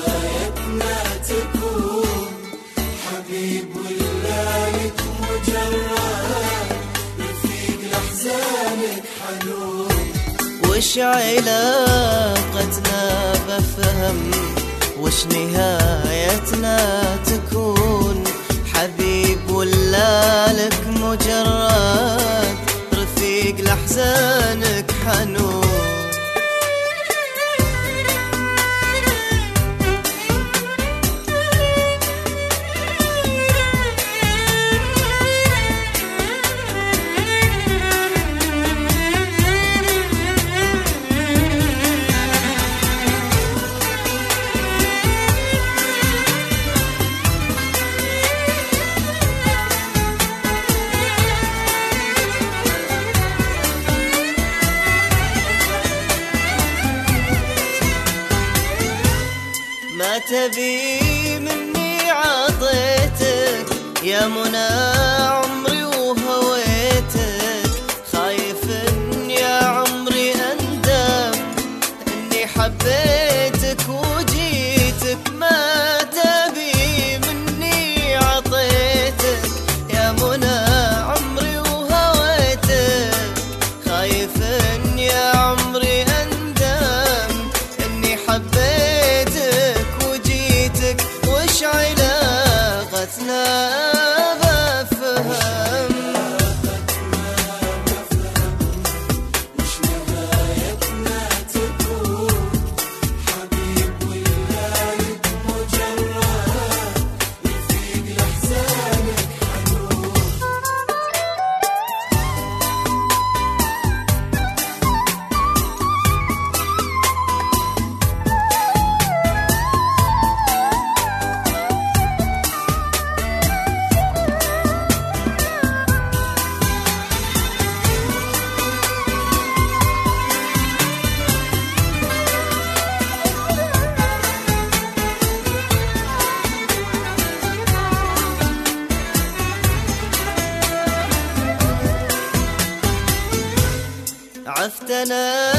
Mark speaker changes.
Speaker 1: نهايتنا تكون حبيب ولا لك مجرد رفيق لأحزانك حنون.
Speaker 2: وش علاقتنا بفهم وش نهايتنا تكون حبيب ولا لك مجرد رفيق لأحزانك حنون. ما تبي مني عطيتك يا منى عمري وهويتك، خايف إن يا عمري أندم إني حبيتك وجيتك. ما تبي مني عطيتك يا منى عمري وهويتك، خايف إن يا عمري أندم إني حبيتك وجيتك. وش علاقتنا بفهم
Speaker 1: وش نهايتنا تكون حبيب ولا لك مجرد رفيق لأحزانك حنون.
Speaker 2: عفتنا